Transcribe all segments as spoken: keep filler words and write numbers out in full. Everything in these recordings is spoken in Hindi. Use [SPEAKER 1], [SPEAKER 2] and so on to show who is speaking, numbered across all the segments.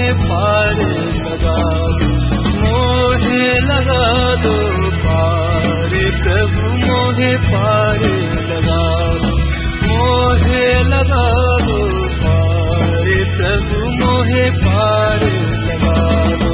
[SPEAKER 1] मोहे पार लगा दो, मोहे लगा दो पार, प्रभु मोहे पार लगा दो, मोहे लगा दो पार, प्रभु मोहे पार लगा दो।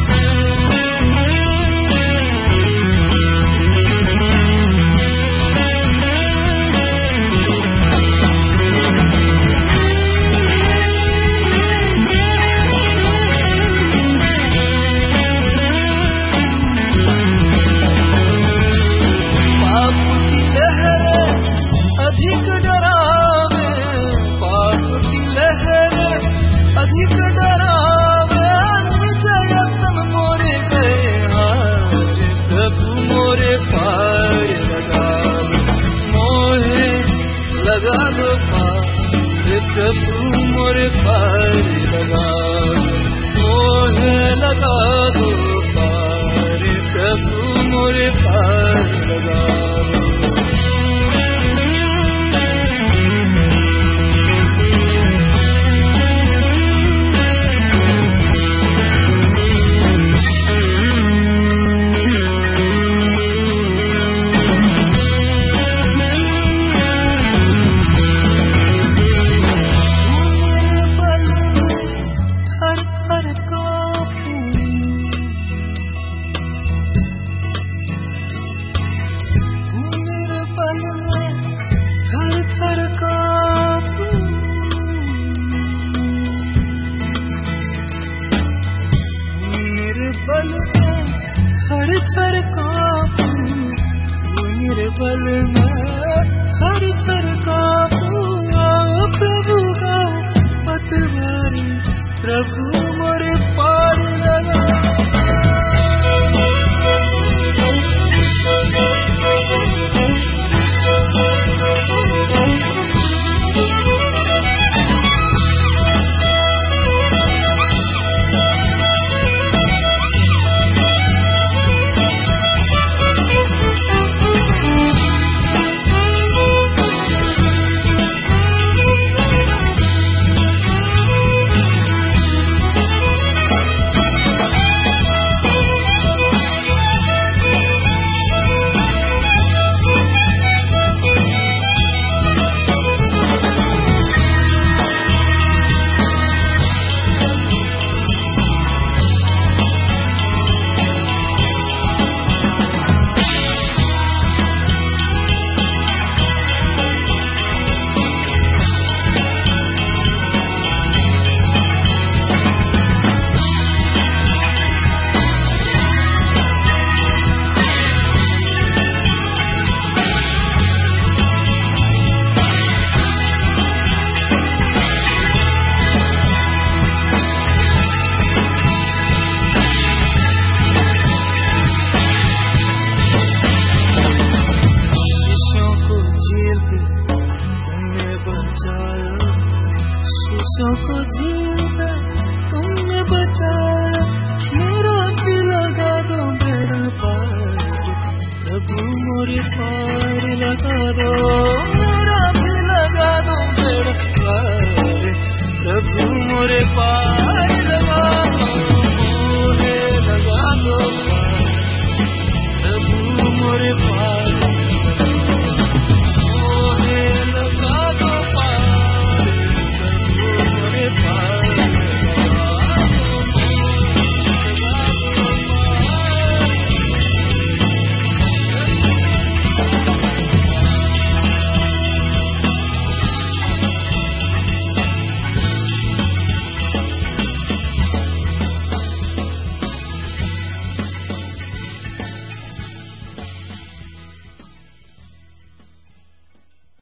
[SPEAKER 1] अधिक डरावे पाप की लहर, अधिक डरावे निज यत्न मोरे गए हार, प्रभु मोरे पार लगा दो, मोहे लगा दो पार, प्रभु मोरे पार लगा दो, मोहे लगा दो पार, प्रभु मोरे पार लगा दो। हर थर कांपूं, निर्बल मैं हर थर कांपूं, आओ प्रभु का पतवारी, प्रभु मोरे पार लगा। शीशों को झील में तुमने बचाया, मेरा भी लगा दो बेड़ा पार, प्रभु मोरे पार लगा दो।